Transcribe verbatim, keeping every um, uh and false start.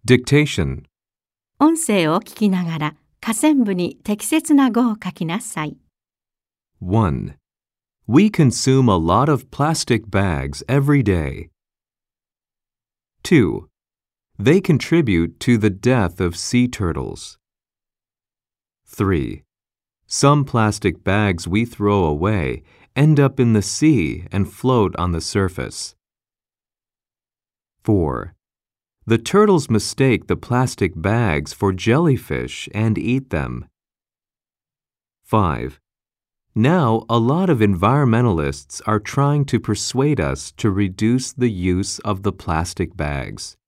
Dictation. 音声を聞きながら下線部に適切な語を書きなさい。 one. We consume a lot of plastic bags every day. two. They contribute to the death of sea turtles. three. Some plastic bags we throw away end up in the sea and float on the surface. four. The turtles mistake the plastic bags for jellyfish and eat them. five. Now, a lot of environmentalists are trying to persuade us to reduce the use of the plastic bags.